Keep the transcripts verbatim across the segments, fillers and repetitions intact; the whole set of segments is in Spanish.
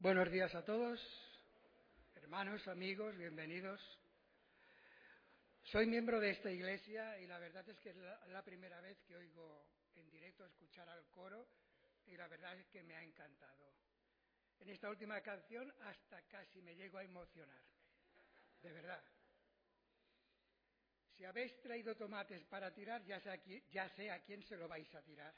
Buenos días a todos, hermanos, amigos, bienvenidos. Soy miembro de esta iglesia y la verdad es que es la, la primera vez que oigo en directo escuchar al coro y la verdad es que me ha encantado. En esta última canción hasta casi me llego a emocionar, de verdad. Si habéis traído tomates para tirar, ya sé a quién, ya sé a quién se lo vais a tirar.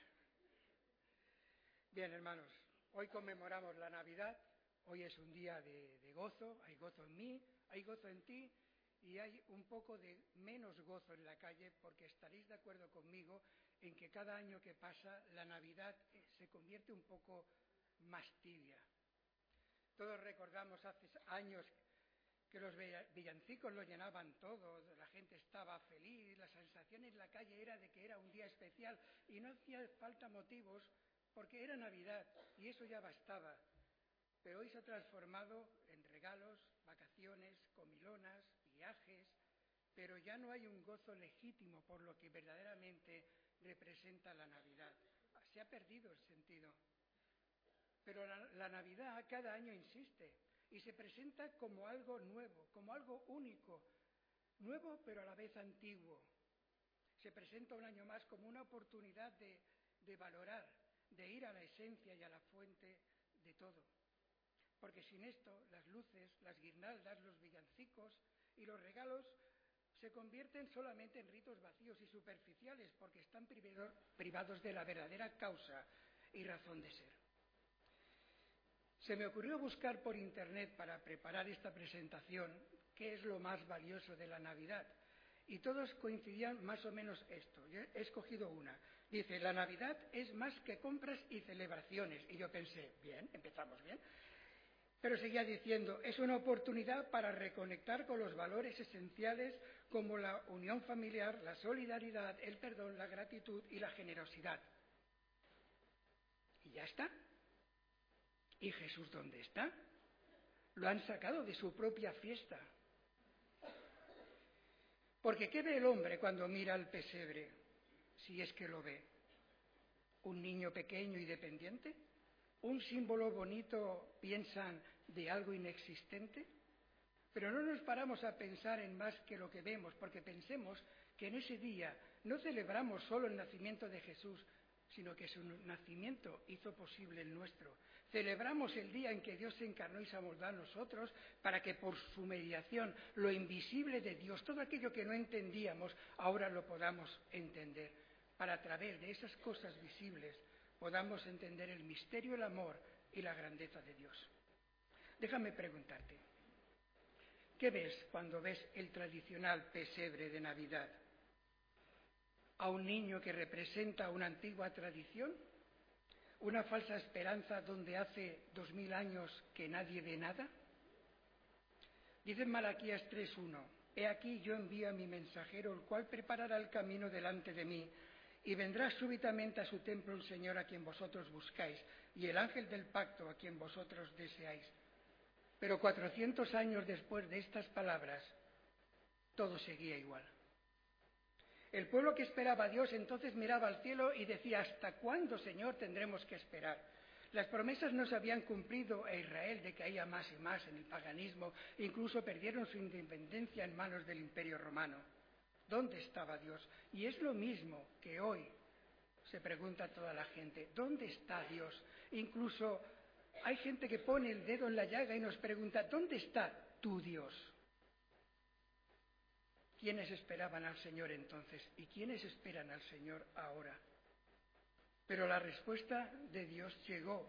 Bien, hermanos, hoy conmemoramos la Navidad. Hoy es un día de, de gozo, hay gozo en mí, hay gozo en ti y hay un poco de menos gozo en la calle porque estaréis de acuerdo conmigo en que cada año que pasa la Navidad se convierte un poco más tibia. Todos recordamos hace años que los villancicos lo llenaban todo, la gente estaba feliz, la sensación en la calle era de que era un día especial y no hacía falta motivos porque era Navidad y eso ya bastaba. Pero hoy se ha transformado en regalos, vacaciones, comilonas, viajes, pero ya no hay un gozo legítimo por lo que verdaderamente representa la Navidad. Se ha perdido el sentido. Pero la, la Navidad cada año insiste y se presenta como algo nuevo, como algo único, nuevo pero a la vez antiguo. Se presenta un año más como una oportunidad de, de valorar, de ir a la esencia y a la fuente de todo. Porque sin esto, las luces, las guirnaldas, los villancicos y los regalos se convierten solamente en ritos vacíos y superficiales porque están privados de la verdadera causa y razón de ser. Se me ocurrió buscar por internet para preparar esta presentación qué es lo más valioso de la Navidad y todos coincidían más o menos esto. Yo he escogido una. Dice, la Navidad es más que compras y celebraciones. Y yo pensé, bien, empezamos bien. Pero seguía diciendo, es una oportunidad para reconectar con los valores esenciales como la unión familiar, la solidaridad, el perdón, la gratitud y la generosidad. Y ya está. ¿Y Jesús dónde está? Lo han sacado de su propia fiesta. Porque ¿qué ve el hombre cuando mira al pesebre, si es que lo ve? ¿Un niño pequeño y dependiente? ¿Un símbolo bonito, piensan, de algo inexistente? Pero no nos paramos a pensar en más que lo que vemos, porque pensemos que en ese día no celebramos solo el nacimiento de Jesús, sino que su nacimiento hizo posible el nuestro. Celebramos el día en que Dios se encarnó y se amoldó a nosotros para que por su mediación lo invisible de Dios, todo aquello que no entendíamos, ahora lo podamos entender, para a través de esas cosas visibles podamos entender el misterio, el amor y la grandeza de Dios. Déjame preguntarte, ¿qué ves cuando ves el tradicional pesebre de Navidad? ¿A un niño que representa una antigua tradición? ¿Una falsa esperanza donde hace dos mil años que nadie ve nada? Dice en Malaquías tres uno, he aquí yo envío a mi mensajero, el cual preparará el camino delante de mí, y vendrá súbitamente a su templo el Señor a quien vosotros buscáis, y el ángel del pacto a quien vosotros deseáis. Pero cuatrocientos años después de estas palabras, todo seguía igual. El pueblo que esperaba a Dios entonces miraba al cielo y decía, ¿hasta cuándo, Señor, tendremos que esperar? Las promesas no se habían cumplido e Israel decaía más y más en el paganismo, e incluso perdieron su independencia en manos del Imperio Romano. ¿Dónde estaba Dios? Y es lo mismo que hoy se pregunta toda la gente, ¿dónde está Dios? Incluso hay gente que pone el dedo en la llaga y nos pregunta, ¿dónde está tu Dios? ¿Quiénes esperaban al Señor entonces? ¿Y quiénes esperan al Señor ahora? Pero la respuesta de Dios llegó.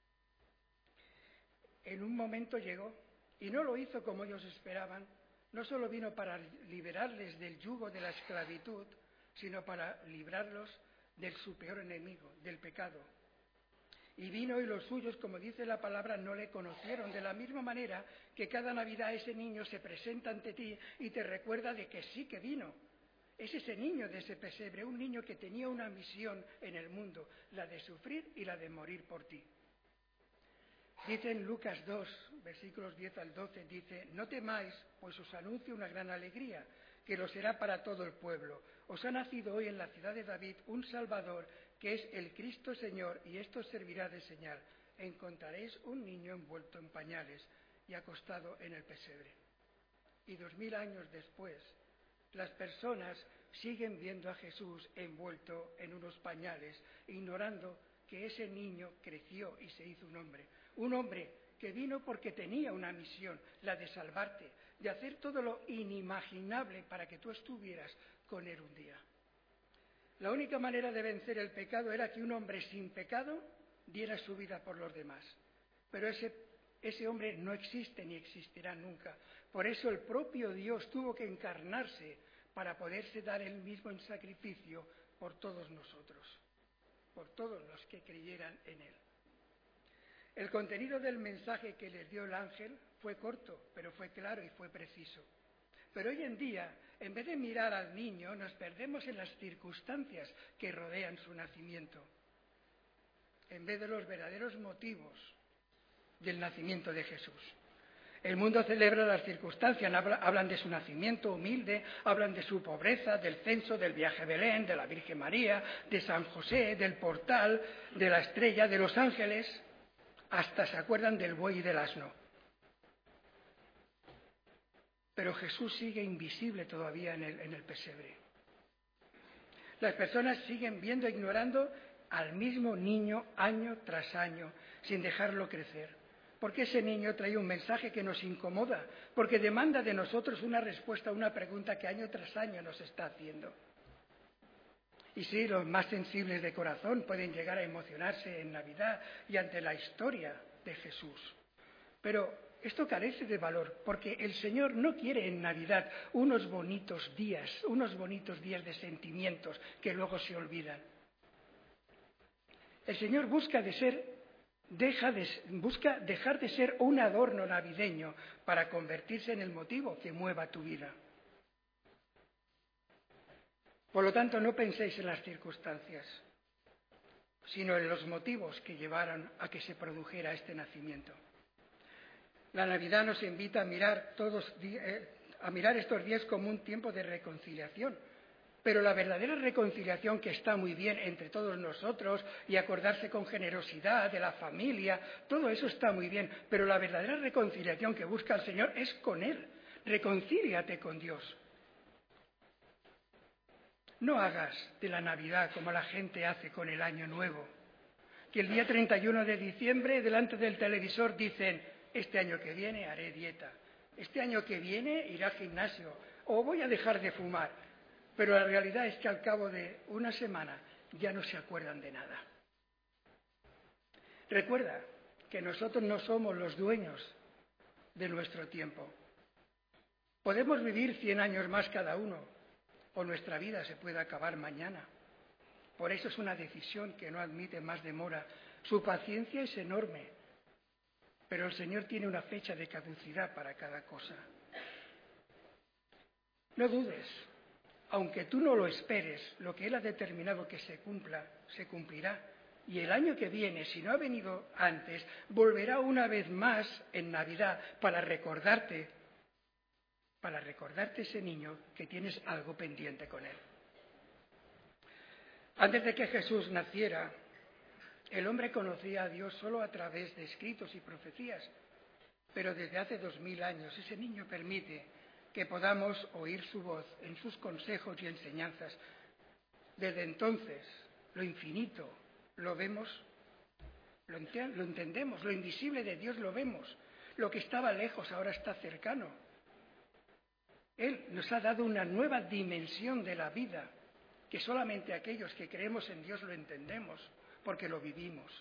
En un momento llegó, y no lo hizo como ellos esperaban. No solo vino para liberarles del yugo de la esclavitud, sino para librarlos de su peor enemigo, del pecado. Y vino y los suyos, como dice la palabra, no le conocieron, de la misma manera que cada Navidad ese niño se presenta ante ti y te recuerda de que sí que vino. Es ese niño de ese pesebre, un niño que tenía una misión en el mundo, la de sufrir y la de morir por ti. Dice en Lucas dos, versículos diez al doce, dice, no temáis, pues os anuncio una gran alegría, que lo será para todo el pueblo. Os ha nacido hoy en la ciudad de David un Salvador, que es el Cristo Señor, y esto os servirá de señal. encontraréis un niño envuelto en pañales y acostado en el pesebre. Y dos mil años después, las personas siguen viendo a Jesús envuelto en unos pañales, ignorando que ese niño creció y se hizo un hombre. Un hombre que vino porque tenía una misión, la de salvarte, de hacer todo lo inimaginable para que tú estuvieras con él un día. La única manera de vencer el pecado era que un hombre sin pecado diera su vida por los demás. Pero ese, ese hombre no existe ni existirá nunca. Por eso el propio Dios tuvo que encarnarse para poderse dar él mismo en sacrificio por todos nosotros, por todos los que creyeran en él. El contenido del mensaje que les dio el ángel fue corto, pero fue claro y fue preciso. Pero hoy en día, en vez de mirar al niño, nos perdemos en las circunstancias que rodean su nacimiento, en vez de los verdaderos motivos del nacimiento de Jesús. El mundo celebra las circunstancias, hablan de su nacimiento humilde, hablan de su pobreza, del censo, del viaje a Belén, de la Virgen María, de San José, del portal, de la estrella, de los ángeles, hasta se acuerdan del buey y del asno. Pero Jesús sigue invisible todavía en el, en el pesebre. Las personas siguen viendo e ignorando al mismo niño año tras año, sin dejarlo crecer. Porque ese niño trae un mensaje que nos incomoda, porque demanda de nosotros una respuesta a una pregunta que año tras año nos está haciendo. Y sí, los más sensibles de corazón pueden llegar a emocionarse en Navidad y ante la historia de Jesús. Pero esto carece de valor, porque el Señor no quiere en Navidad unos bonitos días, unos bonitos días de sentimientos que luego se olvidan. El Señor busca de ser Deja de, busca dejar de ser un adorno navideño para convertirse en el motivo que mueva tu vida. Por lo tanto, no penséis en las circunstancias, sino en los motivos que llevaron a que se produjera este nacimiento. La Navidad nos invita a mirar, todos, eh, a mirar estos días como un tiempo de reconciliación. Pero la verdadera reconciliación, que está muy bien entre todos nosotros, y acordarse con generosidad de la familia, todo eso está muy bien, pero la verdadera reconciliación que busca el Señor es con Él. Reconcíliate con Dios. No hagas de la Navidad como la gente hace con el Año Nuevo, que el día treinta y uno de diciembre delante del televisor dicen: este año que viene haré dieta, este año que viene iré al gimnasio, o voy a dejar de fumar. Pero la realidad es que al cabo de una semana ya no se acuerdan de nada. Recuerda que nosotros no somos los dueños de nuestro tiempo. Podemos vivir cien años más cada uno, o nuestra vida se puede acabar mañana. Por eso es una decisión que no admite más demora. Su paciencia es enorme, pero el Señor tiene una fecha de caducidad para cada cosa. No dudes. Aunque tú no lo esperes, lo que Él ha determinado que se cumpla, se cumplirá. Y el año que viene, si no ha venido antes, volverá una vez más en Navidad para recordarte, para recordarte ese niño que tienes algo pendiente con Él. Antes de que Jesús naciera, el hombre conocía a Dios solo a través de escritos y profecías. Pero desde hace dos mil años ese niño permite que podamos oír su voz en sus consejos y enseñanzas. Desde entonces, lo infinito lo vemos, lo, ent- lo entendemos, lo invisible de Dios lo vemos, lo que estaba lejos ahora está cercano. Él nos ha dado una nueva dimensión de la vida, que solamente aquellos que creemos en Dios lo entendemos, porque lo vivimos.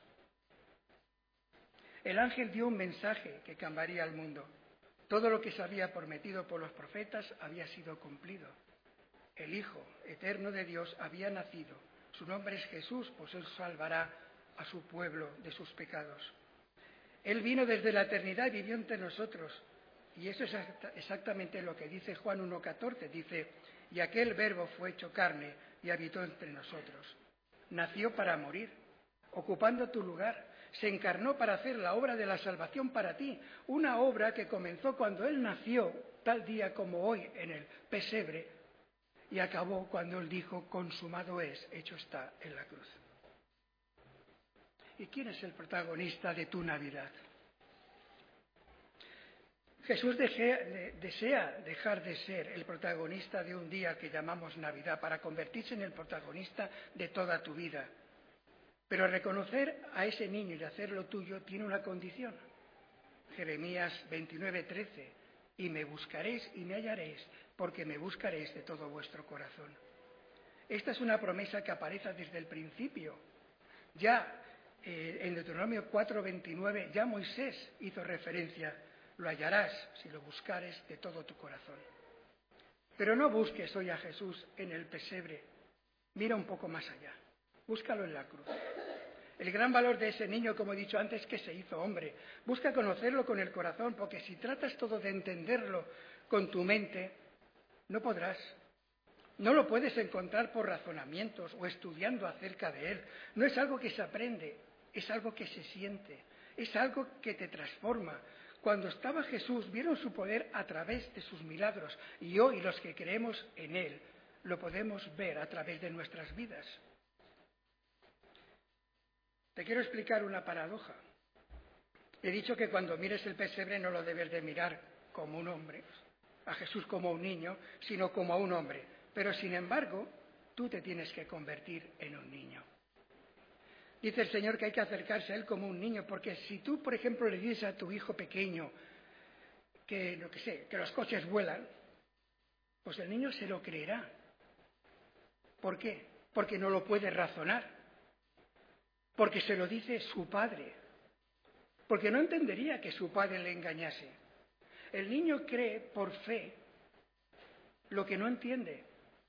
El ángel dio un mensaje que cambiaría el mundo. Todo lo que se había prometido por los profetas había sido cumplido. El Hijo eterno de Dios había nacido. Su nombre es Jesús, pues Él salvará a su pueblo de sus pecados. Él vino desde la eternidad y vivió entre nosotros. Y eso es exactamente lo que dice Juan uno catorce. Dice: y aquel verbo fue hecho carne y habitó entre nosotros. Nació para morir, ocupando tu lugar. Se encarnó para hacer la obra de la salvación para ti, una obra que comenzó cuando Él nació, tal día como hoy, en el pesebre, y acabó cuando Él dijo: consumado es, hecho está, en la cruz. ¿Y quién es el protagonista de tu Navidad? Jesús desea dejar de ser el protagonista de un día que llamamos Navidad para convertirse en el protagonista de toda tu vida. Pero reconocer a ese niño y hacerlo tuyo tiene una condición. Jeremías veintinueve, trece. Y me buscaréis y me hallaréis, porque me buscaréis de todo vuestro corazón. Esta es una promesa que aparece desde el principio. Ya eh, en Deuteronomio cuatro, veintinueve, ya Moisés hizo referencia. Lo hallarás si lo buscares de todo tu corazón. Pero no busques hoy a Jesús en el pesebre. Mira un poco más allá. Búscalo en la cruz. El gran valor de ese niño, como he dicho antes, es que se hizo hombre. Busca conocerlo con el corazón, porque si tratas todo de entenderlo con tu mente, no podrás. No lo puedes encontrar por razonamientos o estudiando acerca de él. No es algo que se aprende, es algo que se siente, es algo que te transforma. Cuando estaba Jesús, vieron su poder a través de sus milagros, y hoy los que creemos en él lo podemos ver a través de nuestras vidas. Te quiero explicar una paradoja. He dicho que cuando mires el pesebre no lo debes de mirar como un hombre, a Jesús como un niño, sino como a un hombre. Pero sin embargo, tú te tienes que convertir en un niño. Dice el Señor que hay que acercarse a Él como un niño, porque si tú, por ejemplo, le dices a tu hijo pequeño que, lo que sé, que los coches vuelan, pues el niño se lo creerá. ¿Por qué? Porque no lo puede razonar. Porque se lo dice su padre. Porque no entendería que su padre le engañase. El niño cree por fe lo que no entiende.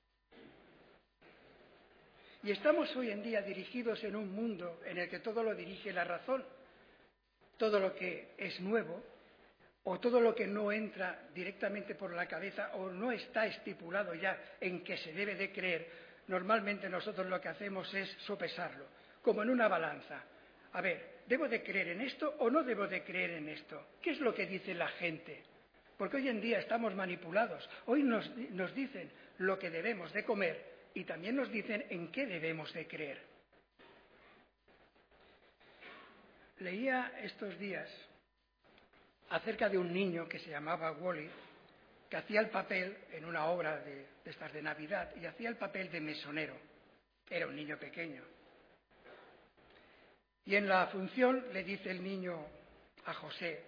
Y estamos hoy en día dirigidos en un mundo en el que todo lo dirige la razón. Todo lo que es nuevo, o todo lo que no entra directamente por la cabeza, o no está estipulado ya en que se debe de creer, normalmente nosotros lo que hacemos es sopesarlo, como en una balanza. A ver, ¿debo de creer en esto o no debo de creer en esto? ¿Qué es lo que dice la gente? Porque hoy en día estamos manipulados. Hoy nos, nos dicen lo que debemos de comer y también nos dicen en qué debemos de creer. Leía estos días acerca de un niño que se llamaba Wally, que hacía el papel en una obra de, de estas de Navidad, y hacía el papel de mesonero. Era un niño pequeño. Y en la función le dice el niño a José: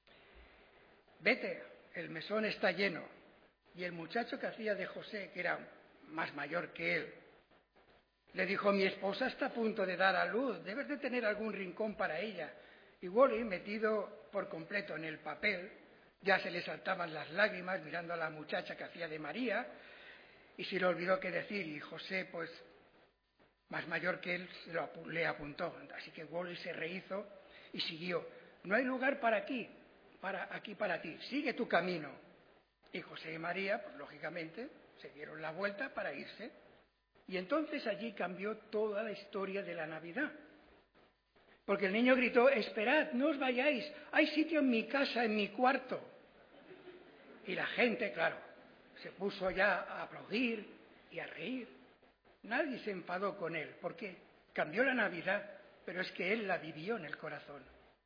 vete, el mesón está lleno. Y el muchacho que hacía de José, que era más mayor que él, le dijo: mi esposa está a punto de dar a luz, debes de tener algún rincón para ella. Y Wally, metido por completo en el papel, ya se le saltaban las lágrimas mirando a la muchacha que hacía de María, y se le olvidó qué decir, y José, pues, más mayor que él, se lo, le apuntó. Así que Wally se rehizo y siguió. No hay lugar para aquí, para aquí para ti, sigue tu camino. Y José y María, pues lógicamente, se dieron la vuelta para irse. Y entonces allí cambió toda la historia de la Navidad. Porque el niño gritó: esperad, no os vayáis, hay sitio en mi casa, en mi cuarto. Y la gente, claro, se puso ya a aplaudir y a reír. Nadie se enfadó con él, porque cambió la Navidad, pero es que él la vivió en el corazón.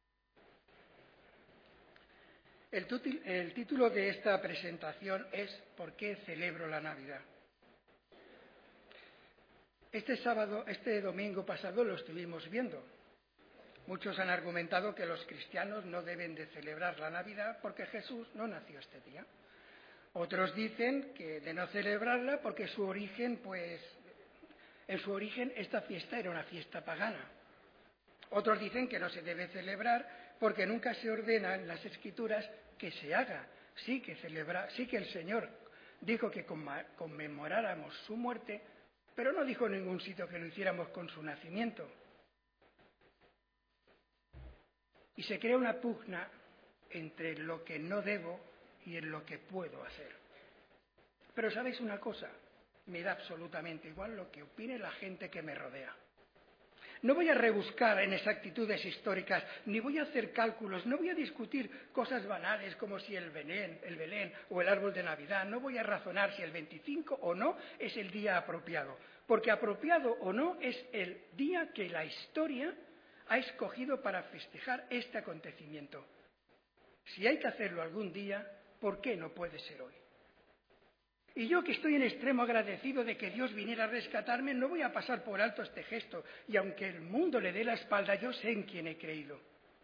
El, tutil, el título de esta presentación es ¿por qué celebro la Navidad? Este sábado, este domingo pasado lo estuvimos viendo. Muchos han argumentado que los cristianos no deben de celebrar la Navidad porque Jesús no nació este día. Otros dicen que de no celebrarla porque su origen, pues, en su origen esta fiesta era una fiesta pagana. Otros dicen que no se debe celebrar porque nunca se ordena en las Escrituras que se haga. Sí que celebra, sí que el Señor dijo que conmemoráramos su muerte, pero no dijo en ningún sitio que lo hiciéramos con su nacimiento. Y se crea una pugna entre lo que no debo y en lo que puedo hacer. Pero ¿sabéis una cosa? Me da absolutamente igual lo que opine la gente que me rodea. No voy a rebuscar en exactitudes históricas, ni voy a hacer cálculos, no voy a discutir cosas banales como si el Belén, el Belén o el árbol de Navidad, no voy a razonar si el veinticinco o no es el día apropiado, porque apropiado o no es el día que la historia ha escogido para festejar este acontecimiento. Si hay que hacerlo algún día, ¿por qué no puede ser hoy? Y yo, que estoy en extremo agradecido de que Dios viniera a rescatarme, no voy a pasar por alto este gesto, y aunque el mundo le dé la espalda, yo sé en quién he creído.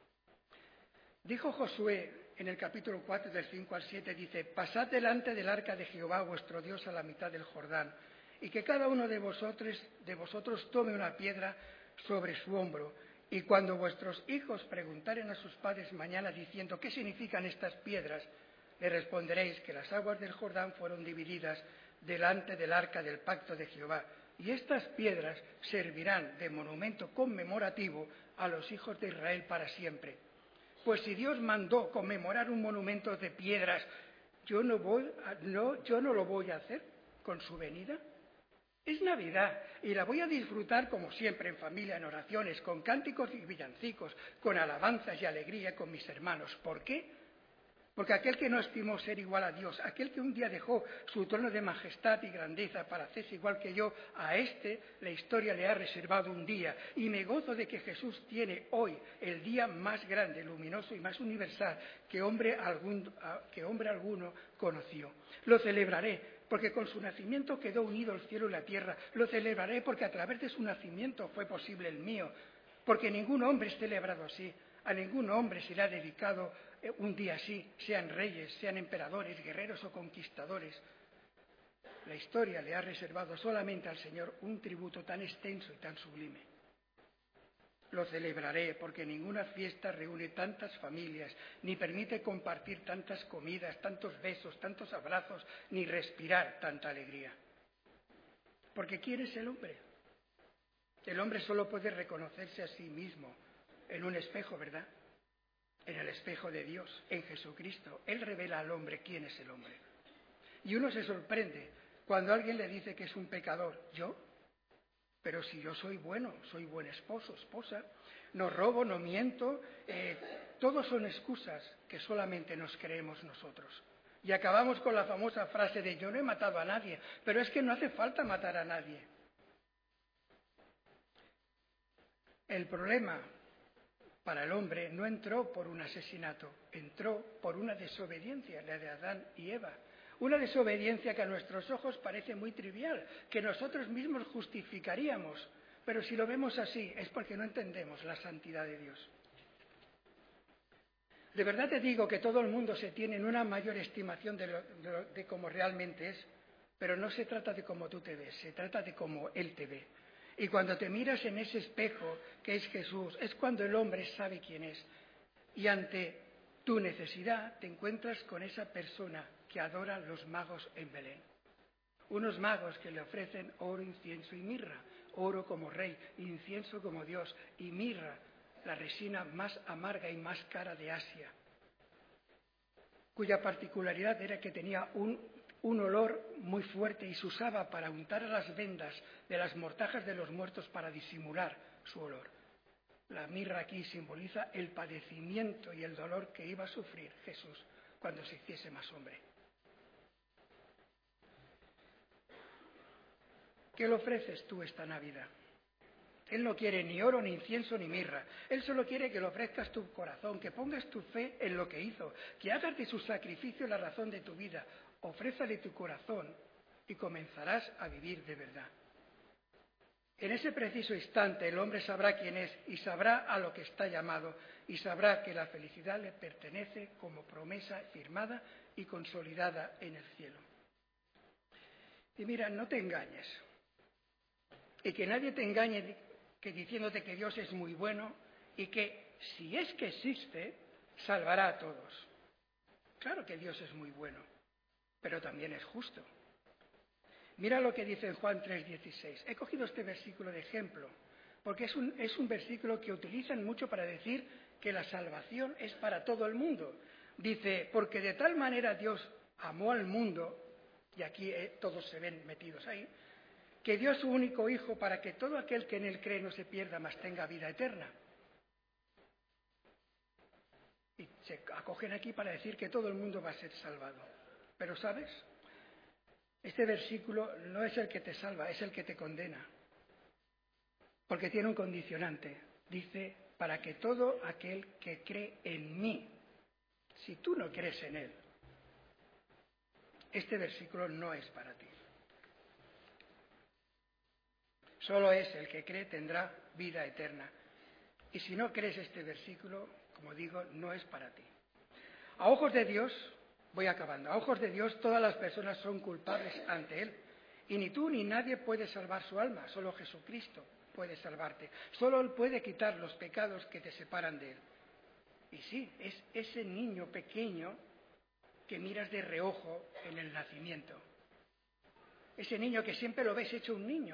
Dijo Josué en el capítulo cuatro, del cinco al siete, dice: «Pasad delante del arca de Jehová vuestro Dios a la mitad del Jordán, y que cada uno de vosotros, de vosotros tome una piedra sobre su hombro, y cuando vuestros hijos preguntaren a sus padres mañana diciendo ¿qué significan estas piedras?, le responderéis que las aguas del Jordán fueron divididas delante del arca del pacto de Jehová, y estas piedras servirán de monumento conmemorativo a los hijos de Israel para siempre». Pues si Dios mandó conmemorar un monumento de piedras, ¿yo no, voy a, no, yo no lo voy a hacer con su venida? Es Navidad y la voy a disfrutar como siempre en familia, en oraciones, con cánticos y villancicos, con alabanzas y alegría con mis hermanos. ¿Por qué? Porque aquel que no estimó ser igual a Dios, aquel que un día dejó su trono de majestad y grandeza para hacerse igual que yo, a este la historia le ha reservado un día. Y me gozo de que Jesús tiene hoy el día más grande, luminoso y más universal que hombre, algún, que hombre alguno conoció. Lo celebraré porque con su nacimiento quedó unido el cielo y la tierra. Lo celebraré porque a través de su nacimiento fue posible el mío. Porque ningún hombre es celebrado así. A ningún hombre se le ha dedicado un día así, sean reyes, sean emperadores, guerreros o conquistadores. La historia le ha reservado solamente al Señor un tributo tan extenso y tan sublime. Lo celebraré porque ninguna fiesta reúne tantas familias, ni permite compartir tantas comidas, tantos besos, tantos abrazos, ni respirar tanta alegría. Porque ¿quién es el hombre? El hombre solo puede reconocerse a sí mismo en un espejo, ¿verdad? En el espejo de Dios, en Jesucristo. Él revela al hombre quién es el hombre. Y uno se sorprende cuando alguien le dice que es un pecador. ¿Yo? Pero si yo soy bueno, soy buen esposo, esposa, no robo, no miento, eh, todos son excusas que solamente nos creemos nosotros. Y acabamos con la famosa frase de yo no he matado a nadie, pero es que no hace falta matar a nadie. El problema para el hombre no entró por un asesinato, entró por una desobediencia, la de Adán y Eva. Una desobediencia que a nuestros ojos parece muy trivial, que nosotros mismos justificaríamos, pero si lo vemos así es porque no entendemos la santidad de Dios. De verdad te digo que todo el mundo se tiene en una mayor estimación de, lo, de, lo, de cómo realmente es, pero no se trata de cómo tú te ves, se trata de cómo Él te ve. Y cuando te miras en ese espejo que es Jesús, es cuando el hombre sabe quién es. Y ante tu necesidad te encuentras con esa persona que adoran los magos en Belén. Unos magos que le ofrecen oro, incienso y mirra. Oro como rey, incienso como Dios y mirra, la resina más amarga y más cara de Asia, cuya particularidad era que tenía un, un olor muy fuerte y se usaba para untar a las vendas de las mortajas de los muertos para disimular su olor. La mirra aquí simboliza el padecimiento y el dolor que iba a sufrir Jesús cuando se hiciese más hombre. ¿Qué le ofreces tú esta Navidad? Él no quiere ni oro, ni incienso, ni mirra. Él solo quiere que le ofrezcas tu corazón, que pongas tu fe en lo que hizo, que hagas de su sacrificio la razón de tu vida. Ofrézale tu corazón y comenzarás a vivir de verdad. En ese preciso instante el hombre sabrá quién es y sabrá a lo que está llamado y sabrá que la felicidad le pertenece como promesa firmada y consolidada en el cielo. Y mira, no te engañes. Y que nadie te engañe que diciéndote que Dios es muy bueno y que, si es que existe, salvará a todos. Claro que Dios es muy bueno, pero también es justo. Mira lo que dice en Juan tres dieciséis. He cogido este versículo de ejemplo, porque es un, es un versículo que utilizan mucho para decir que la salvación es para todo el mundo. Dice, porque de tal manera Dios amó al mundo, y aquí eh, todos se ven metidos ahí, que dio a su único Hijo para que todo aquel que en Él cree no se pierda, mas tenga vida eterna. Y se acogen aquí para decir que todo el mundo va a ser salvado. Pero ¿sabes? Este versículo no es el que te salva, es el que te condena. Porque tiene un condicionante. Dice, para que todo aquel que cree en mí, si tú no crees en él, este versículo no es para ti. Solo es el que cree tendrá vida eterna. Y si no crees este versículo, como digo, no es para ti. A ojos de Dios, voy acabando, a ojos de Dios todas las personas son culpables ante Él. Y ni tú ni nadie puede salvar su alma, solo Jesucristo puede salvarte. Solo Él puede quitar los pecados que te separan de Él. Y sí, es ese niño pequeño que miras de reojo en el nacimiento. Ese niño que siempre lo ves hecho un niño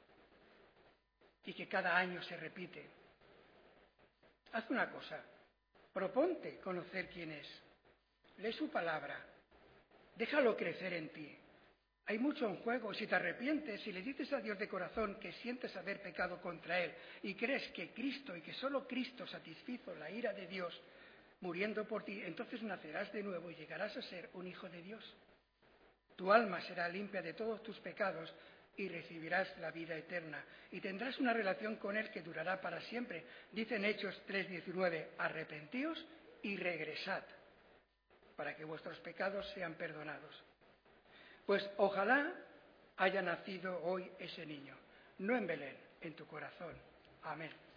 y que cada año se repite. Haz una cosa, proponte conocer quién es. Lee su palabra, déjalo crecer en ti. Hay mucho en juego. Si te arrepientes, si le dices a Dios de corazón que sientes haber pecado contra Él y crees que Cristo y que solo Cristo satisfizo la ira de Dios muriendo por ti, entonces nacerás de nuevo y llegarás a ser un hijo de Dios. Tu alma será limpia de todos tus pecados y recibirás la vida eterna. Y tendrás una relación con Él que durará para siempre. Dice en Hechos tres diecinueve, arrepentíos y regresad, para que vuestros pecados sean perdonados. Pues ojalá haya nacido hoy ese niño, no en Belén, en tu corazón. Amén.